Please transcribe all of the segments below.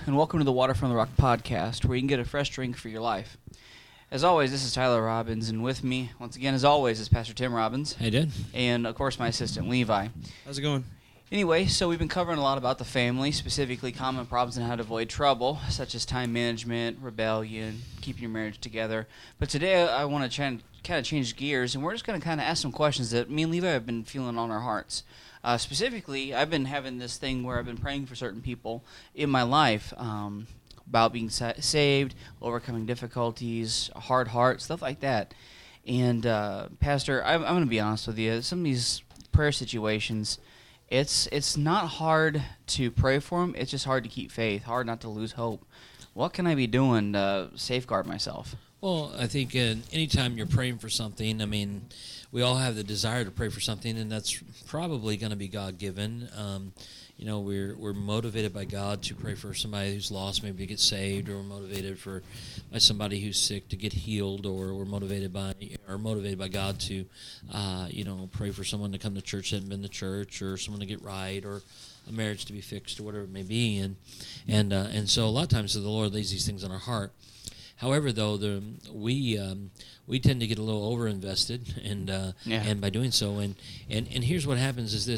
and welcome to the Water from the Rock podcast, where you can get a fresh drink for your life. As always, this is Tyler Robbins, and with me, once again, as always, is Pastor Tim Robbins. Hey, dude. And, of course, my assistant, Levi. How's it going? Anyway, so we've been covering a lot about the family, specifically common problems and how to avoid trouble, such as time management, rebellion, keeping your marriage together. But today I want to kind of change gears, and we're just going to kind of ask some questions that me and Levi have been feeling on our hearts. Specifically, I've been having this thing where I've been praying for certain people in my life about being saved, overcoming difficulties, a hard heart, stuff like that. And, Pastor, I'm going to be honest with you. Some of these prayer situations, it's not hard to pray for them. It's just hard to keep faith, hard not to lose hope. What can I be doing to safeguard myself? Well, I think anytime you're praying for something, I mean, we all have the desire to pray for something, and that's probably going to be God-given. We're motivated by God to pray for somebody who's lost, maybe to get saved, or we're motivated by somebody who's sick to get healed, or we're motivated by God to, pray for someone to come to church that hasn't been to church, or someone to get right, or a marriage to be fixed, or whatever it may be. And so a lot of times the Lord lays these things on our heart. However, though, we tend to get a little overinvested, and by doing so, and here's what happens is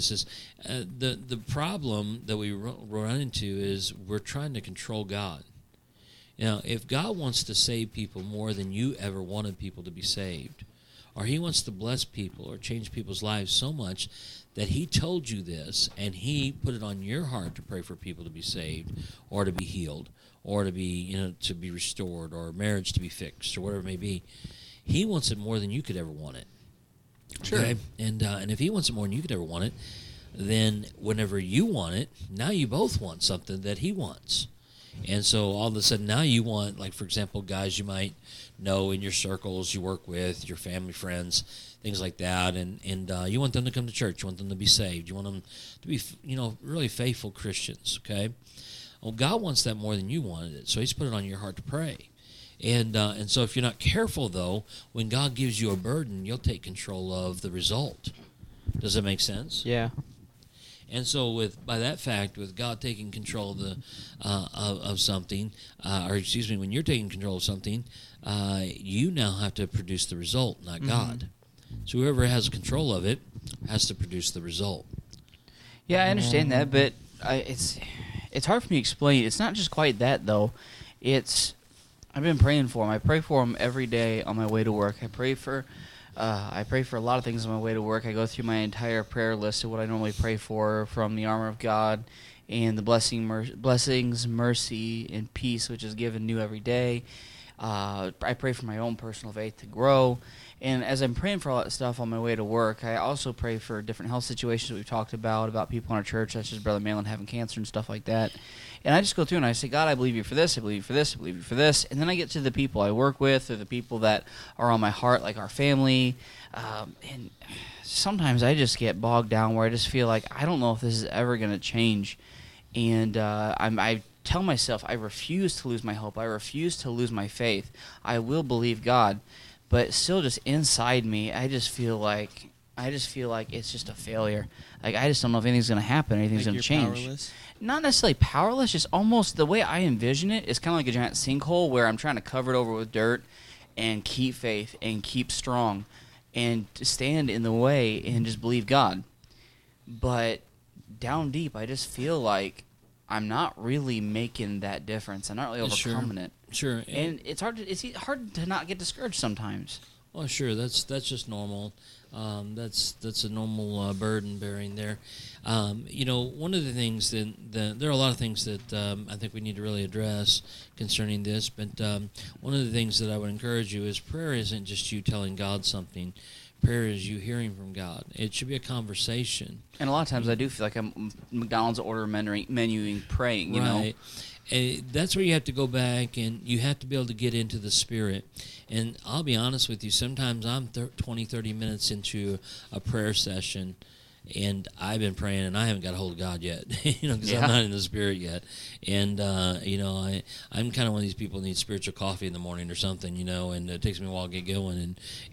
the problem that we run into is we're trying to control God. Now, if God wants to save people more than you ever wanted people to be saved, or He wants to bless people or change people's lives so much that He told you this, and He put it on your heart to pray for people to be saved or to be healed, or to be restored, or marriage to be fixed, or whatever it may be, He wants it more than you could ever want it. Sure. Okay? And if He wants it more than you could ever want it, then whenever you want it, now you both want something that He wants. And so all of a sudden now you want, like, for example, guys you might know in your circles you work with, your family, friends, things like that, and you want them to come to church, you want them to be saved, you want them to be, really faithful Christians, okay? Well, God wants that more than you wanted it, so He's put it on your heart to pray. And so if you're not careful, though, when God gives you a burden, you'll take control of the result. Does that make sense? Yeah. And so with God taking control of of something, when you're taking control of something, you now have to produce the result, not God. So whoever has control of it has to produce the result. Yeah, I understand that, but it's hard for me to explain. It's not just quite that, though. I've been praying for him. I pray for him every day on my way to work. I pray for a lot of things on my way to work. I go through my entire prayer list of what I normally pray for, from the armor of God and the blessings, mercy, and peace, which is given new every day. I pray for my own personal faith to grow. And as I'm praying for all that stuff on my way to work, I also pray for different health situations we've talked about people in our church, such as Brother Malin having cancer and stuff like that. And I just go through and I say, God, I believe you for this, I believe you for this, I believe you for this. And then I get to the people I work with, or the people that are on my heart, like our family. And sometimes I just get bogged down where I just feel like I don't know if this is ever going to change. And I tell myself I refuse to lose my hope. I refuse to lose my faith. I will believe God. But still, just inside me, I just feel like it's just a failure. Like, I just don't know if anything's going to happen, anything's going to change. Powerless? Not necessarily powerless, just almost the way I envision it is kind of like a giant sinkhole where I'm trying to cover it over with dirt and keep faith and keep strong and to stand in the way and just believe God. But down deep, I just feel like I'm not really making that difference. I'm not really overcoming it. Sure. And it's hard to not get discouraged sometimes. Well, sure. That's just normal. That's a normal burden bearing there. One of the things that there are a lot of things that I think we need to really address concerning this. But one of the things that I would encourage you is prayer isn't just you telling God something. Prayer is you hearing from God. It should be a conversation. And a lot of times I do feel like I'm McDonald's order menuing praying, you know. That's where you have to go back, and you have to be able to get into the Spirit. And I'll be honest with you, sometimes I'm 20, 30 minutes into a prayer session, and I've been praying, and I haven't got a hold of God yet, because Yeah. I'm not in the Spirit yet. And I'm kind of one of these people who need spiritual coffee in the morning or something, and it takes me a while to get going.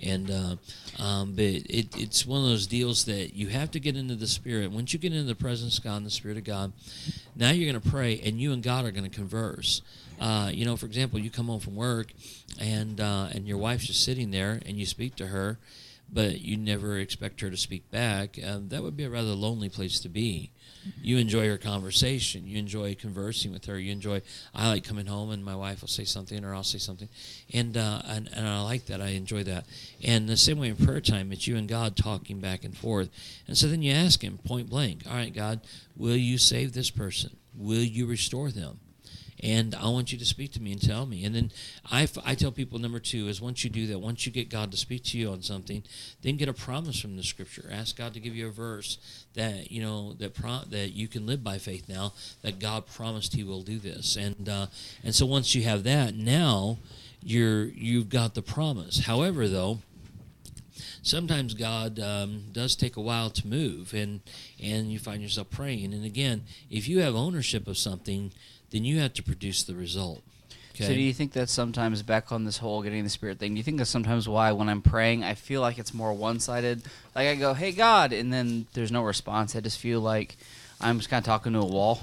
But it's one of those deals that you have to get into the Spirit. Once you get into the presence of God and the Spirit of God, now you're going to pray, and you and God are going to converse. For example, you come home from work, and your wife's just sitting there, and you speak to her, but you never expect her to speak back. That would be a rather lonely place to be. You enjoy her conversation. You enjoy conversing with her. I like coming home, and my wife will say something, or I'll say something, and I like that. I enjoy that. And the same way in prayer time, it's you and God talking back and forth. And so then you ask Him point blank, all right, God, will you save this person? Will you restore them? And I want you to speak to me and tell me. And then I tell people, number 2 is once you do that, once you get God to speak to you on something, then get a promise from the Scripture. Ask God to give you a verse that that you can live by faith now, that God promised He will do this. And so once you have that, now you've got the promise. However, though, sometimes God does take a while to move, and you find yourself praying. And again, if you have ownership of something, then you have to produce the result. Okay? So do you think that sometimes, back on this whole getting the Spirit thing, do you think that's sometimes why when I'm praying I feel like it's more one-sided? Like I go, hey God, and then there's no response. I just feel like I'm just kind of talking to a wall.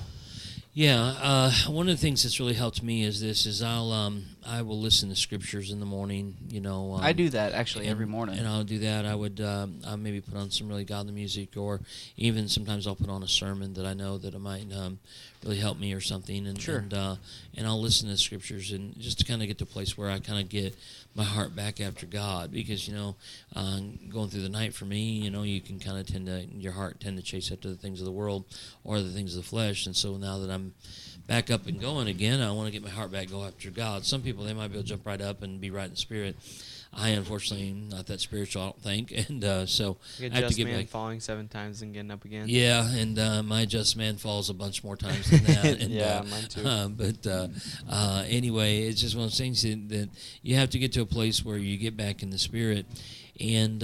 Yeah, one of the things that's really helped me is I will listen to scriptures in the morning. I do that actually every morning. And I'll do that. I'll maybe put on some really godly music, or even sometimes I'll put on a sermon that I know that it might really help me or something. And Sure. And I'll listen to scriptures, and just to kind of get to a place where I kind of get my heart back after God, because going through the night for me, you can kind of your heart tend to chase after the things of the world or the things of the flesh. And so now that I'm back up and going again, I want to get my heart back, go after God. Some people, they might be able to jump right up and be right in the Spirit. I, unfortunately, am not that spiritual, I don't think. And so Like I have to get man back. falling 7 times and getting up again. Yeah, and my just man falls a bunch more times than that. And, Yeah, mine too. But anyway, it's just one of those things that you have to get to a place where you get back in the Spirit. And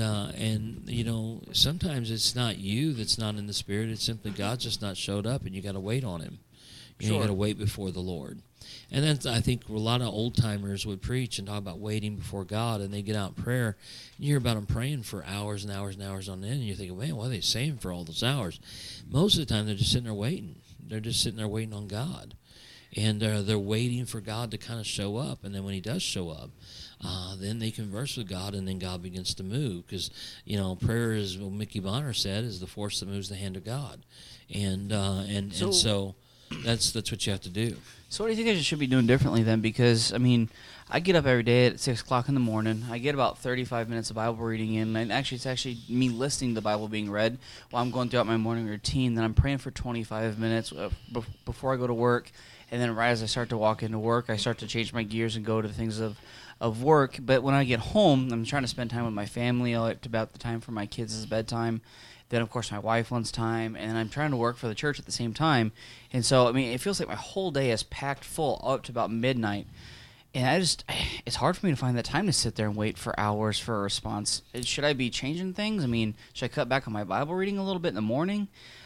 sometimes it's not you that's not in the Spirit. It's simply God just not showed up, and you got to wait on Him. You got to wait before the Lord. And that's, I think, a lot of old timers would preach and talk about waiting before God, and they get out in prayer. And you hear about them praying for hours and hours and hours on end, and you're thinking, man, what are they saying for all those hours? Most of the time, they're just sitting there waiting. They're just sitting there waiting on God. And they're waiting for God to kind of show up. And then when He does show up, then they converse with God, and then God begins to move. Because, prayer, as Mickey Bonner said, is the force that moves the hand of God. And so that's what you have to do. So what do you think I should be doing differently then? Because, I get up every day at 6 o'clock in the morning. I get about 35 minutes of Bible reading in. And actually, it's actually me listening to the Bible being read while I'm going throughout my morning routine. Then I'm praying for 25 minutes before I go to work. And then right as I start to walk into work, I start to change my gears and go to the things of work. But when I get home, I'm trying to spend time with my family. I like about the time for my kids' bedtime. Then, of course, my wife wants time, and I'm trying to work for the church at the same time. And so, it feels like my whole day is packed full up to about midnight. And it's hard for me to find that time to sit there and wait for hours for a response. Should I be changing things? Should I cut back on my Bible reading a little bit in the morning?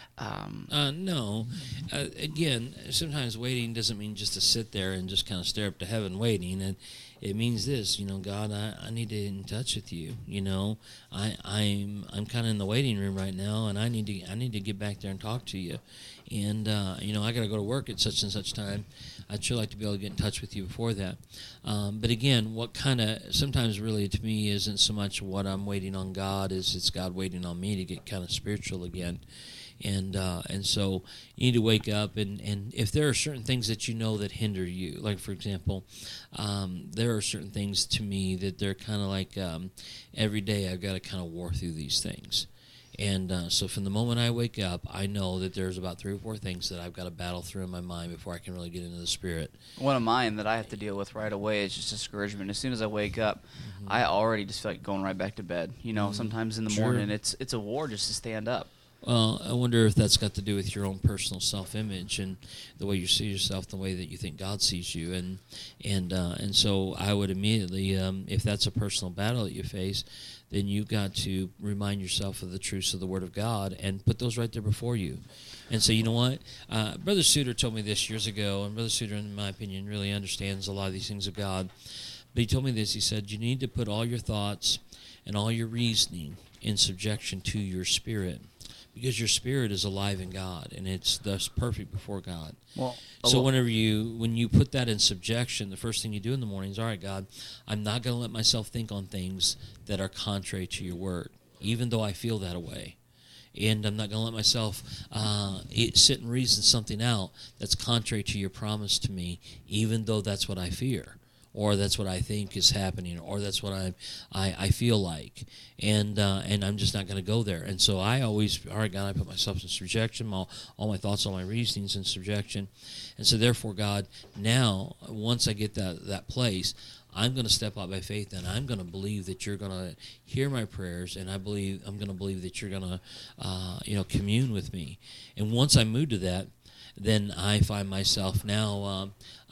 No. Again, sometimes waiting doesn't mean just to sit there and just kind of stare up to heaven waiting. And it means this, God, I need to get in touch with you. I'm kind of in the waiting room right now, and I need to get back there and talk to you. And I got to go to work at such and such time. I'd sure like to be able to get in touch with you before that. But again, what kind of sometimes really to me isn't so much what I'm waiting on God, is it's God waiting on me to get kind of spiritual again. And so you need to wake up, and if there are certain things that that hinder you, like for example, there are certain things to me that they're kind of like every day I've got to kind of war through these things. And so from the moment I wake up, I know that there's about 3 or 4 things that I've got to battle through in my mind before I can really get into the Spirit. One of mine that I have to deal with right away is just discouragement. As soon as I wake up, I already just feel like going right back to bed. Sometimes in the morning, it's a war just to stand up. Well, I wonder if that's got to do with your own personal self-image and the way you see yourself, the way that you think God sees you, and so I would immediately, if that's a personal battle that you face, then you've got to remind yourself of the truths of the Word of God and put those right there before you, and say, you know what, Brother Suter told me this years ago, and Brother Suter, in my opinion, really understands a lot of these things of God. But he told me this. He said, you need to put all your thoughts and all your reasoning in subjection to your spirit, because your spirit is alive in God, and it's thus perfect before God. Well, so when you put that in subjection, the first thing you do in the morning is, all right, God, I'm not going to let myself think on things that are contrary to your word, even though I feel that way. And I'm not going to let myself sit and reason something out that's contrary to your promise to me, even though that's what I fear, or that's what I think is happening, or that's what I feel like, and I'm just not going to go there. And so I always, all right, God, I put myself in subjection, all my thoughts, all my reasonings in subjection, and so therefore, God, now once I get that place, I'm going to step out by faith, and I'm going to believe that you're going to hear my prayers, and I'm going to believe that you're going to commune with me. And once I move to that, then I find myself now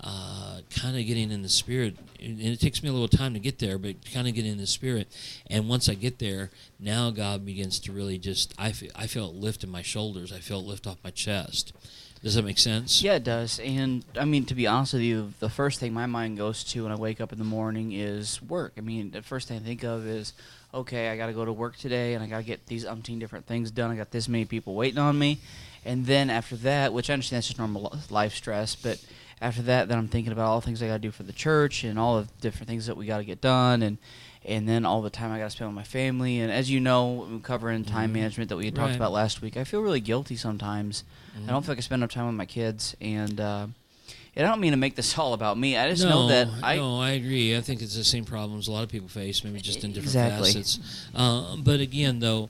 kind of getting in the spirit, and it takes me a little time to get there, but kind of getting in the spirit. And once I get there, now God begins to really just, I feel it lift in my shoulders. I feel it lift off my chest. Does that make sense? Yeah, it does. And, I mean, to be honest with you, the first thing my mind goes to when I wake up in the morning is work. I mean, the first thing I think of is, okay, I got to go to work today, and I got to get these umpteen different things done. I got this many people waiting on me. And then after that, which I understand that's just normal life stress, but after that, then I'm thinking about all the things I got to do for the church and all the different things that we got to get done, and then all the time I got to spend with my family. And as you know, I'm covering time management that we had talked about last week. I feel really guilty sometimes. I don't feel like I spend enough time with my kids, and I don't mean to make this all about me. I just know that I agree. I think it's the same problems a lot of people face, maybe just in different facets. But again, though,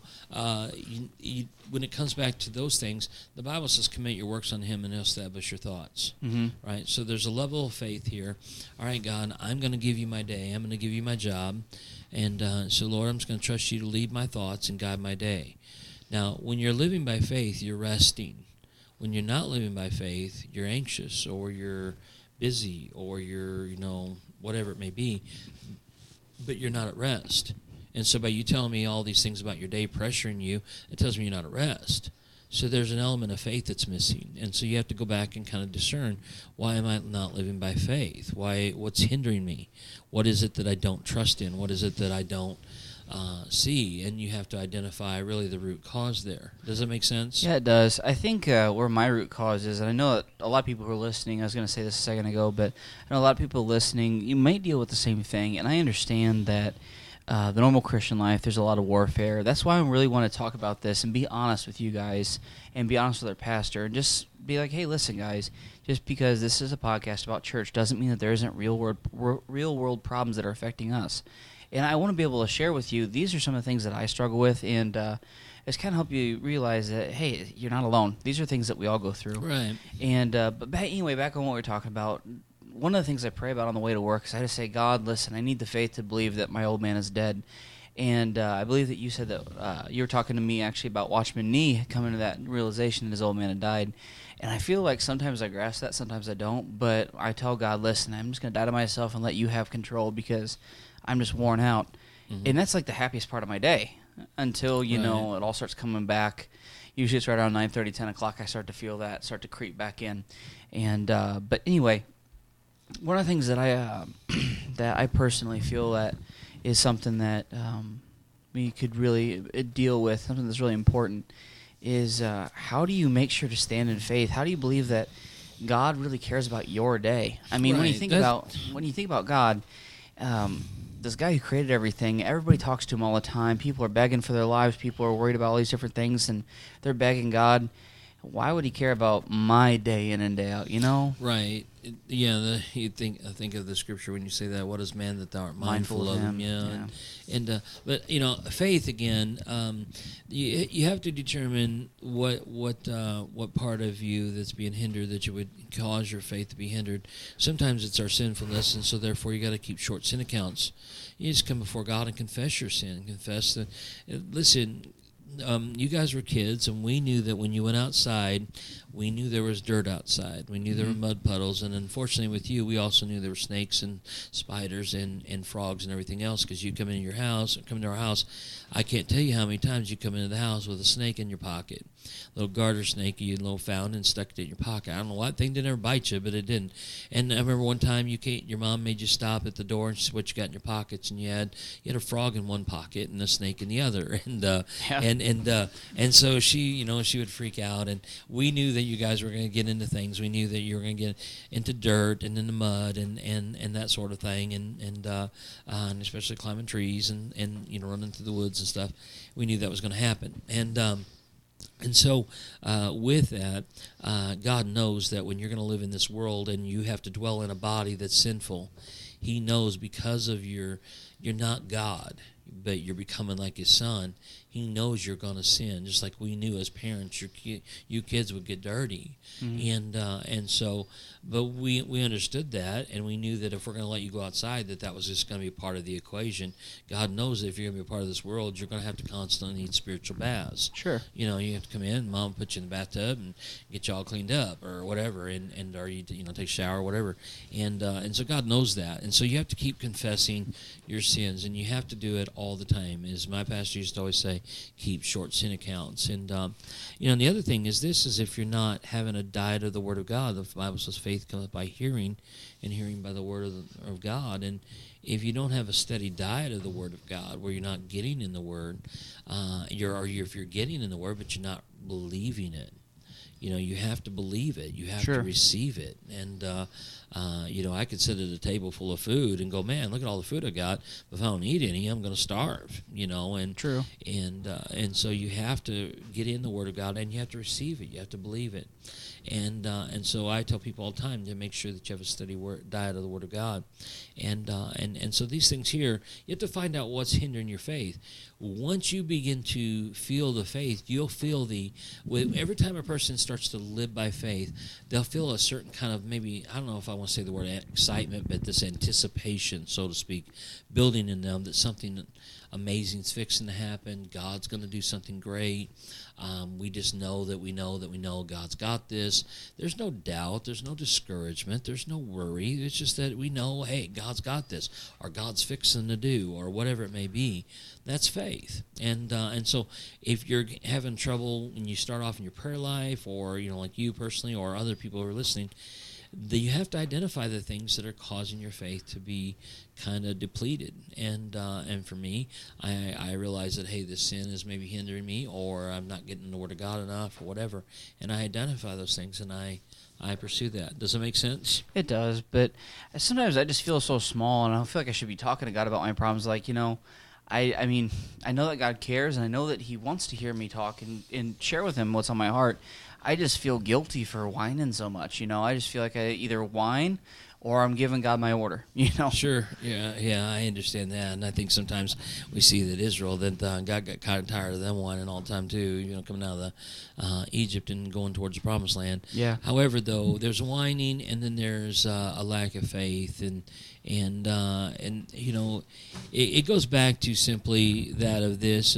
when it comes back to those things, the Bible says, commit your works on Him and He'll establish your thoughts. Mm-hmm. Right? So there's a level of faith here. All right, God, I'm going to give you my day. I'm going to give you my job. And so, Lord, I'm just going to trust you to lead my thoughts and guide my day. Now, when you're living by faith, you're resting. When you're not living by faith, you're anxious, or you're busy, or you're, whatever it may be, but you're not at rest. And so by you telling me all these things about your day pressuring you, it tells me you're not at rest. So there's an element of faith that's missing. And so you have to go back and kind of discern, why am I not living by faith? What's hindering me? What is it that I don't trust in? What is it that I don't see? And you have to identify really the root cause there. Does that make sense? Yeah, it does. I think where my root cause is, and I know that a lot of people who are listening, I was going to say this a second ago, but I know a lot of people listening, you may deal with the same thing, and I understand that the normal Christian life, there's a lot of warfare. That's why I really want to talk about this and be honest with you guys and be honest with our pastor and just be like, hey, listen, guys, just because this is a podcast about church doesn't mean that there isn't real world problems that are affecting us. And I want to be able to share with you, these are some of the things that I struggle with, and it's kind of help you realize that, hey, you're not alone. These are things that we all go through. Right. And anyway, back on what we were talking about, one of the things I pray about on the way to work is I just say, God, listen, I need the faith to believe that my old man is dead. And I believe that you said that you were talking to me actually about Watchman Nee coming to that realization that his old man had died. And I feel like sometimes I grasp that, sometimes I don't. But I tell God, listen, I'm just going to die to myself and let you have control because I'm just worn out. Mm-hmm. And that's like the happiest part of my day until, it all starts coming back. Usually it's right around 9:30, 10 o'clock I start to feel that, start to creep back in. And but anyway, one of the things that I personally feel that is something that we could really deal with, something that's really important, is how do you make sure to stand in faith? How do you believe that God really cares about your day? I mean, when you think about God, this guy who created everything, everybody talks to him all the time. People are begging for their lives. People are worried about all these different things, and they're begging God. Why would he care about my day in and day out, Right. I think of the scripture when you say that, what is man that thou art mindful of him? Yeah. But faith again, you have to determine what part of you that's being hindered that you would cause your faith to be hindered. Sometimes it's our sinfulness, and so therefore you got to keep short sin accounts. You just come before God and confess your sin, confess that. Listen, you guys were kids, and we knew that when you went outside, we knew there was dirt outside. We knew there were mud puddles, and unfortunately with you, we also knew there were snakes and spiders and frogs and everything else, because you come into your house, come into our house, I can't tell you how many times you come into the house with a snake in your pocket. Little garter snake you found and stuck it in your pocket. I don't know why that thing didn't ever bite you, but it didn't. And I remember one time your mom made you stop at the door and see what you got in your pockets, and you had a frog in one pocket and a snake in the other, and so she would freak out, and we knew that you guys were going to get into things. We knew that you were going to get into dirt and into mud and that sort of thing, and especially climbing trees and running through the woods and stuff. We knew that was going to happen, and so with that, God knows that when you're going to live in this world and you have to dwell in a body that's sinful, He knows because of you're not God, but you're becoming like His Son. He knows you're going to sin, just like we knew as parents. You kids would get dirty, and so, but we understood that, and we knew that if we're going to let you go outside, that was just going to be part of the equation. God knows that if you're going to be a part of this world, you're going to have to constantly need spiritual baths. Sure. You have to come in, Mom put you in the bathtub and get you all cleaned up or whatever, and or you take a shower or whatever, and so God knows that, and so you have to keep confessing your sins, and you have to do it all the time. As my pastor used to always say, keep short sin accounts. And and the other thing is this: is if you're not having a diet of the Word of God, the Bible says faith comes by hearing, and hearing by the Word of God. And if you don't have a steady diet of the Word of God, where you're not getting in the Word, if you're getting in the Word but you're not believing it, you have to believe it. You have to receive it. And, I could sit at a table full of food and go, man, look at all the food I got. But if I don't eat any, I'm going to starve, And True. And so you have to get in the Word of God, and you have to receive it. You have to believe it. And so I tell people all the time to make sure that you have a steady diet of the Word of God. And so these things here, you have to find out what's hindering your faith. Once you begin to feel the faith, you'll feel every time a person starts to live by faith, they'll feel a certain kind of, maybe, I don't know if I want to say the word excitement, but this anticipation, so to speak, building in them that something amazing's fixing to happen. God's going to do something great. We just know that we know God's got this. There's no doubt. There's no discouragement. There's no worry. It's just that we know, hey, God's got this, or God's fixing to do, or whatever it may be. That's faith. And so if you're having trouble and you start off in your prayer life, or like you personally, or other people who are listening, you have to identify the things that are causing your faith to be kind of depleted. And for me, I realize that, hey, this sin is maybe hindering me, or I'm not getting the Word of God enough, or whatever. And I identify those things, and I pursue that. Does it make sense? It does, but sometimes I just feel so small, and I feel like I should be talking to God about my problems. Like, I mean, I know that God cares, and I know that He wants to hear me talk and share with Him what's on my heart. I just feel guilty for whining so much, I just feel like I either whine or I'm giving God my order, Sure, yeah, I understand that, and I think sometimes we see that Israel, that God got kind of tired of them whining all the time too, coming out of the Egypt and going towards the Promised Land. Yeah. However, though, there's whining, and then there's a lack of faith, and it goes back to simply that of this,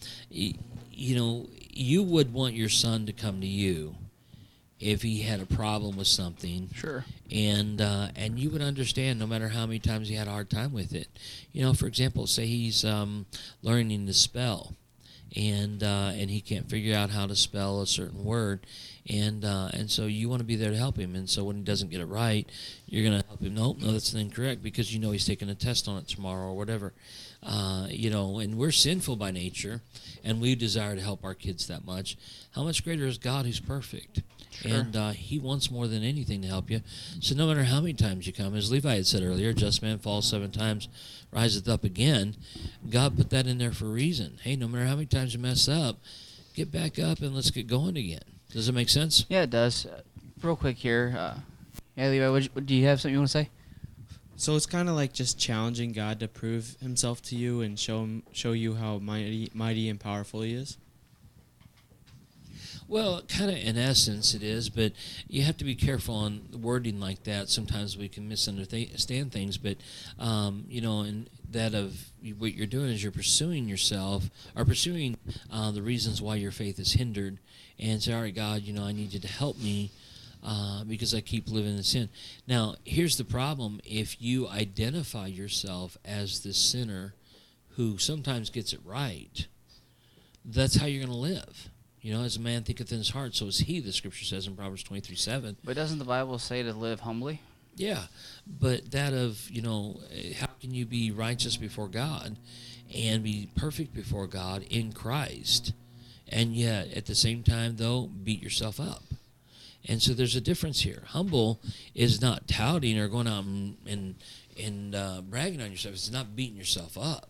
you would want your son to come to you if he had a problem with something. Sure. And you would understand no matter how many times he had a hard time with it. For example, say he's learning to spell, and he can't figure out how to spell a certain word, and so you want to be there to help him. And so when he doesn't get it right, you're going to help him. No, that's incorrect, because he's taking a test on it tomorrow or whatever. And we're sinful by nature, and we desire to help our kids that much. How much greater is God, who's perfect? Sure. And He wants more than anything to help you. So no matter how many times you come, as Levi had said earlier, just man falls 7 times, riseth up again. God put that in there for a reason. Hey, no matter how many times you mess up, get back up and let's get going again. Does it make sense? Yeah, it does. Real quick here. Levi, do you have something you want to say? So it's kind of like just challenging God to prove Himself to you and show you how mighty and powerful He is. Well, kind of in essence it is, but you have to be careful on wording like that. Sometimes we can misunderstand things, but and that of what you're doing is you're pursuing yourself, or pursuing the reasons why your faith is hindered, and say, all right, God, I need you to help me because I keep living in sin. Now, here's the problem. If you identify yourself as the sinner who sometimes gets it right, that's how you're going to live. As a man thinketh in his heart, so is he, the Scripture says in Proverbs 23:7. But doesn't the Bible say to live humbly? Yeah, but that of, how can you be righteous before God and be perfect before God in Christ, and yet at the same time, though, beat yourself up? And so there's a difference here. Humble is not touting or going out and bragging on yourself. It's not beating yourself up,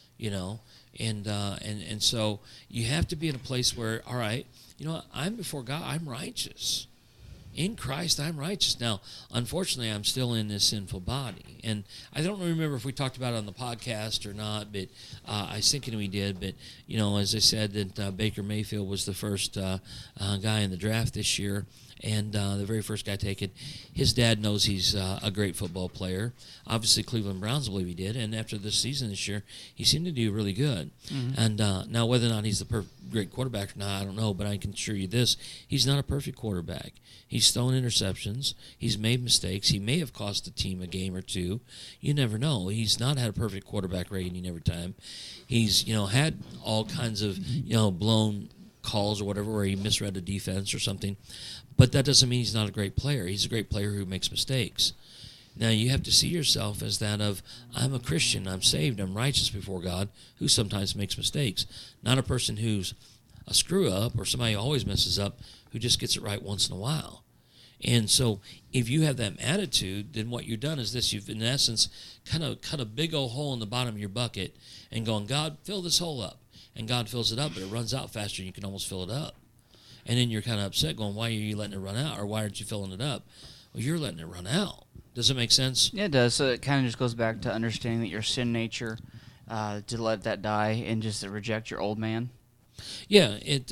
And so you have to be in a place where, all right, I'm before God, I'm righteous. In Christ, I'm righteous. Now, unfortunately, I'm still in this sinful body. And I don't remember if we talked about it on the podcast or not, but I was thinking we did. But, as I said, that Baker Mayfield was the first guy in the draft this year, and the very first guy taken. His dad knows he's a great football player. Obviously, Cleveland Browns believe he did. And after this season this year, he seemed to do really good. Mm-hmm. And now whether or not he's the great quarterback or not, I don't know. But I can assure you this, he's not a perfect quarterback. He's thrown interceptions. He's made mistakes. He may have cost the team a game or two. You never know. He's not had a perfect quarterback rating every time. He's, had all kinds of, blown calls or whatever where he misread a defense or something. But that doesn't mean he's not a great player. He's a great player who makes mistakes. Now, you have to see yourself as that of, I'm a Christian, I'm saved, I'm righteous before God, who sometimes makes mistakes. Not a person who's a screw-up or somebody who always messes up, who just gets it right once in a while. And so if you have that attitude, then what you've done is this. You've, in essence, kind of cut a big old hole in the bottom of your bucket and going, God, fill this hole up. And God fills it up, but it runs out faster and you can almost fill it up. And then you're kind of upset going, why are you letting it run out? Or why aren't you filling it up? Well, you're letting it run out. Does it make sense? Yeah, it does. So it kind of just goes back to understanding that your sin nature, to let that die and just to reject your old man. Yeah, it's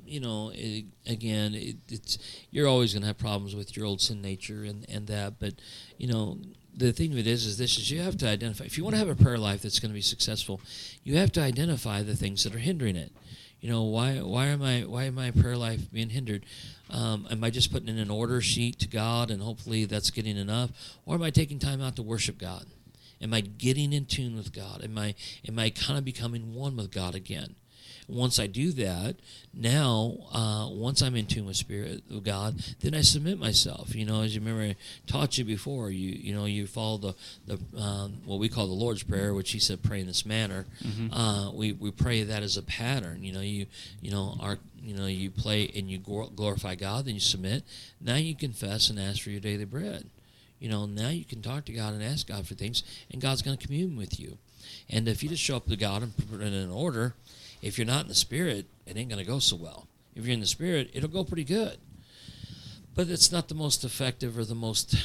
you're always going to have problems with your old sin nature and that, but, the thing of it is this, is you have to identify, if you want to have a prayer life that's going to be successful, you have to identify the things that are hindering it. Why am my prayer life being hindered? Am I just putting in an order sheet to God and hopefully that's getting enough? Or am I taking time out to worship God? Am I getting in tune with God? Am I kind of becoming one with God again? Once I do that, now, once I'm in tune with Spirit of God, then I submit myself. As you remember, I taught you before, you follow the what we call the Lord's Prayer, which He said, pray in this manner. Mm-hmm. We pray that as a pattern. You pray and you glorify God, then you submit. Now you confess and ask for your daily bread. Now you can talk to God and ask God for things, and God's going to commune with you. And if you just show up to God and put it in order, if you're not in the Spirit, it ain't going to go so well. If you're in the Spirit, it'll go pretty good. But it's not the most effective or the most,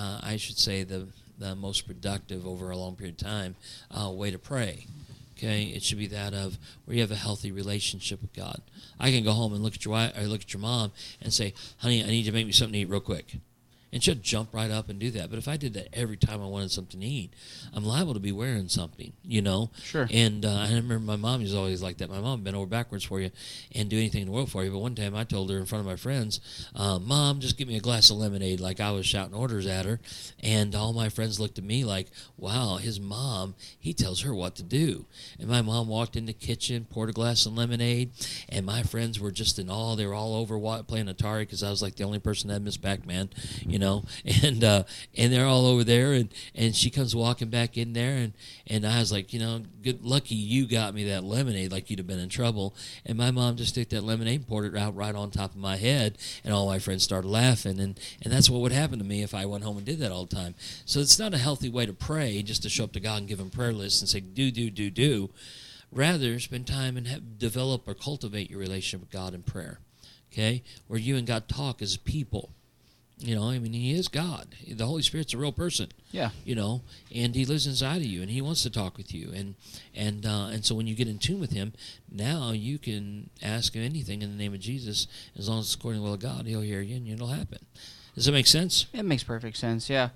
the most productive over a long period of time way to pray. Okay, it should be that of where you have a healthy relationship with God. I can go home and look at your wife or look at your mom and say, honey, I need you to make me something to eat real quick. And she'll jump right up and do that. But if I did that every time I wanted something to eat, I'm liable to be wearing something, Sure. And I remember my mom was always like that. My mom bent over backwards for you and do anything in the world for you. But one time I told her in front of my friends, Mom, just give me a glass of lemonade, like I was shouting orders at her. And all my friends looked at me like, wow, his mom, he tells her what to do. And my mom walked in the kitchen, poured a glass of lemonade, and my friends were just in awe. They were all over playing Atari because I was like the only person that missed Pac-Man, and they're all over there, and she comes walking back in there, and I was like, good, lucky you got me that lemonade, like you'd have been in trouble. And my mom just took that lemonade and poured it out right on top of my head, and all my friends started laughing, and that's what would happen to me if I went home and did that all the time. So it's not a healthy way to pray, just to show up to God and give Him prayer lists and say, do. Rather, spend time and develop or cultivate your relationship with God in prayer, okay, where you and God talk as people. He is God. The Holy Spirit's a real person. Yeah. And He lives inside of you, and He wants to talk with you. And so when you get in tune with Him, now you can ask Him anything in the name of Jesus. As long as it's according to the will of God, He'll hear you, and it'll happen. Does that make sense? It makes perfect sense, yeah.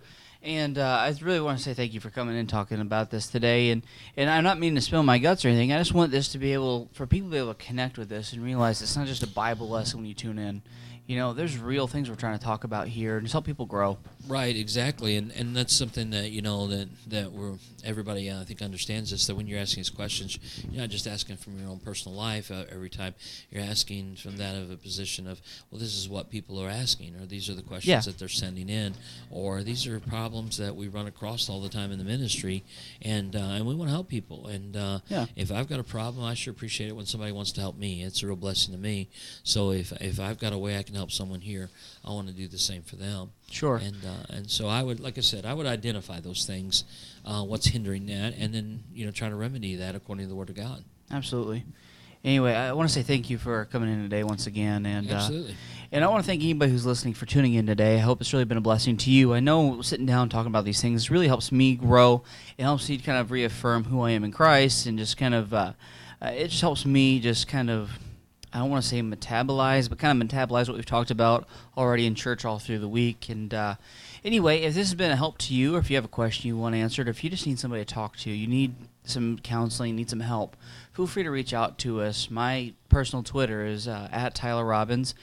And I really want to say thank you for coming in and talking about this today. And I'm not meaning to spill my guts or anything. I just want this to be able, for people to be able to connect with this and realize it's not just a Bible lesson when you tune in. You know, there's real things we're trying to talk about here and just help people grow. Right, exactly, and that's something that that we're everybody I think understands this. That when you're asking these questions, you're not just asking from your own personal life every time. You're asking from that of a position of, well, this is what people are asking, or these are the questions that they're sending in, or these are problems that we run across all the time in the ministry, and we want to help people. And if I've got a problem, I sure appreciate it when somebody wants to help me. It's a real blessing to me. So if I've got a way I can help someone here, I want to do the same for them. Sure. And so I would, like I said, I would identify those things, what's hindering that, and then try to remedy that according to the Word of God. Absolutely. Anyway, I want to say thank you for coming in today once again, and Absolutely. And I want to thank anybody who's listening for tuning in today. I hope it's really been a blessing to you. I know sitting down talking about these things really helps me grow. It helps me kind of reaffirm who I am in Christ, and just kind of it just helps me just kind of, I don't want to say metabolize, but kind of metabolize what we've talked about already in church all through the week. And anyway, if this has been a help to you, or if you have a question you want answered, or if you just need somebody to talk to, you need some counseling, need some help, feel free to reach out to us. My personal Twitter is at Tyler Robbins,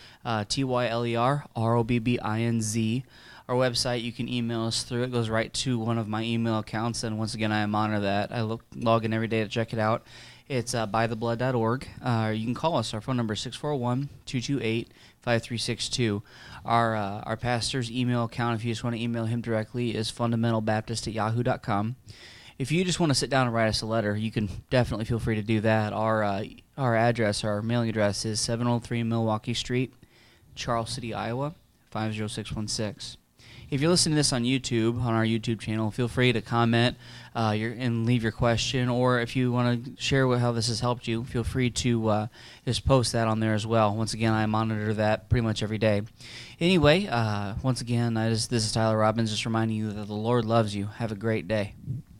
TYLERROBBINZ. Our website, you can email us through. It goes right to one of my email accounts, and once again, I monitor that. I log in every day to check it out. It's bytheblood.org. You can call us. Our phone number is 641-228-5362. Our pastor's email account, if you just want to email him directly, is fundamentalbaptist@yahoo.com. If you just want to sit down and write us a letter, you can definitely feel free to do that. Our address, our mailing address is 703 Milwaukee Street, Charles City, Iowa, 50616. If you're listening to this on YouTube, on our YouTube channel, feel free to comment and leave your question. Or if you want to share how this has helped you, feel free to just post that on there as well. Once again, I monitor that pretty much every day. Anyway, once again, this is Tyler Robbins, just reminding you that the Lord loves you. Have a great day.